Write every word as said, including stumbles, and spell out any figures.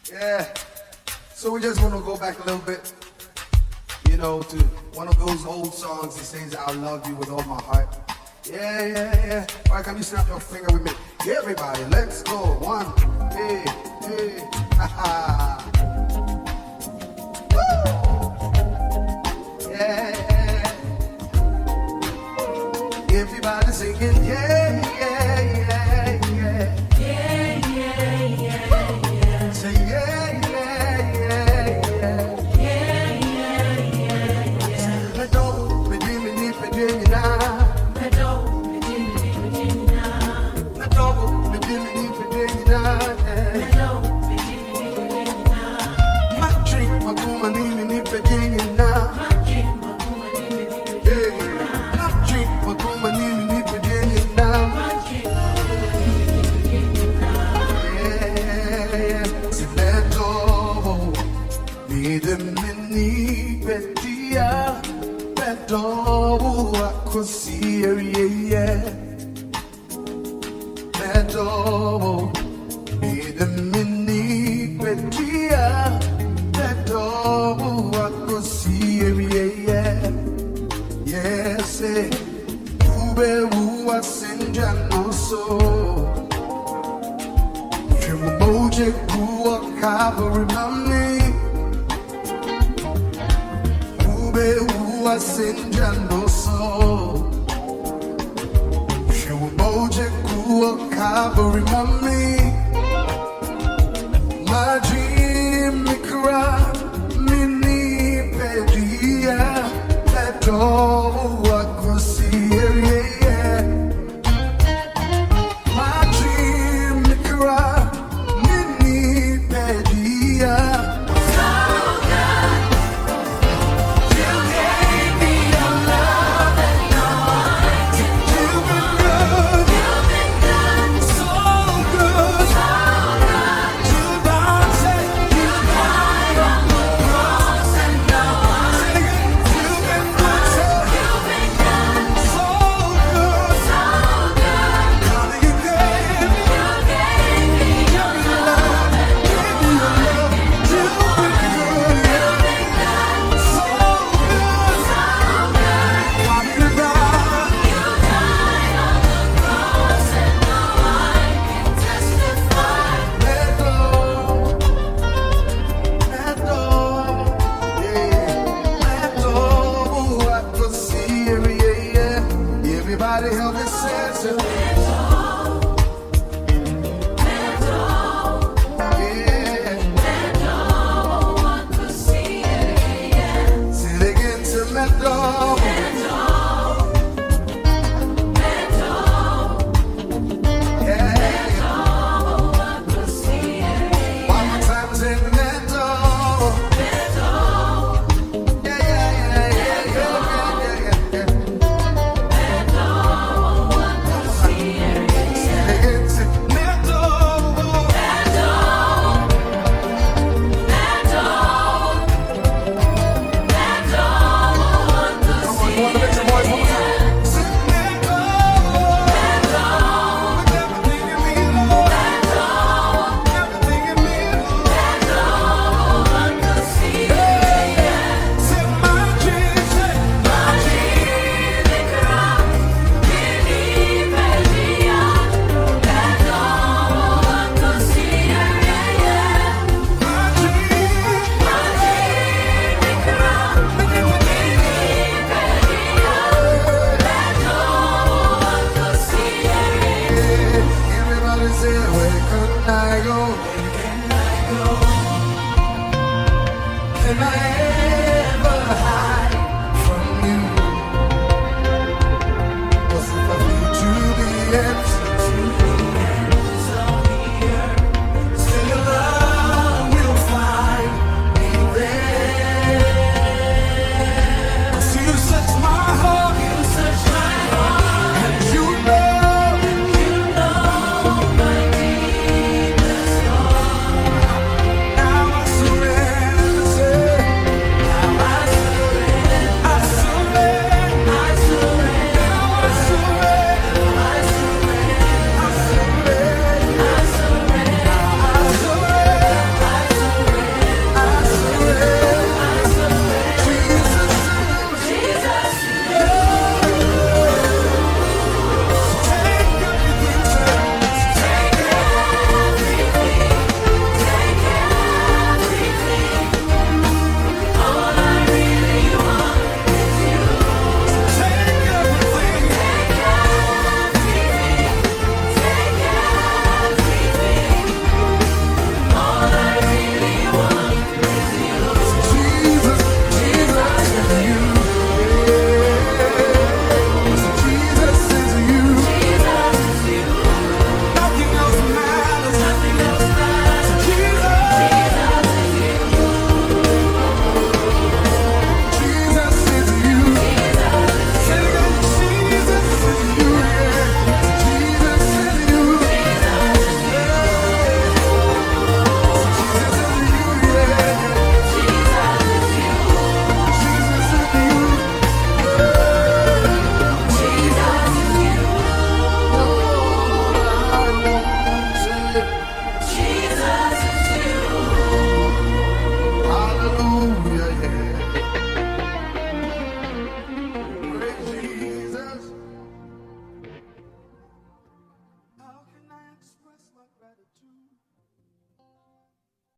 Yeah. So we just want to go back a little bit, you know, to one of those old songs that says, I love you with all my heart. Yeah, yeah, yeah. All right, can you snap your finger with me? Everybody, let's go. One, hey, hey, ha ha. Woo! Yeah, yeah. Everybody singing, yeah, yeah, yeah, yeah. Yeah, yeah, yeah, yeah. Say yeah, yeah, yeah, yeah. Yeah, yeah, yeah, yeah. Let go, begin me, need begin now. Let go, begin me, begin now. Let go, begin me, need begin now. Let go, begin me, begin now. My drink, my kuma, need me, need begin now. My dream, my woman, need me, need me, Yeah, my drink, my kuma, need me, need begin now. my dream, my woman, need me, need me, begin now. Yeah, yeah. Si let go, need me, need betia. Let go, I could see her, yeah, yeah. Let go, need me, need betia. Let go, I could see her, yeah, yeah. Yes, eh. Ube uwa senja no so. Moje kuwa Calvary mami. Ube uwa senja no so. Moje kuwa Calvary mami. My dream me cry, me need pedia. Let all I could see, yeah, yeah. My dream me cry, me need pedia. So good, you gave me your love and anointing. You've been good, You've been good, so good. so good. You don't say, You died on the cross and now I'm you've been good, so You've been good, so good. so good. How you gave me You gave me your love and your love. You've been good, yeah, so good. so good. How you died. You died on the cross and now I can testify. Let go, let go, yeah, let go. I could see it, yeah, yeah. Everybody help me say so. Yeah, say it again to let go. Yeah, one more time, say let go. Yeah, yeah, yeah, yeah, yeah, yeah, yeah, yeah. Say it again, say let go. Come on, you wanna make some noise one more time? Say let go. With everything in me, Lord. Everything in me, Lord. Say my dreams, say my Everybody say, where can I go? Can I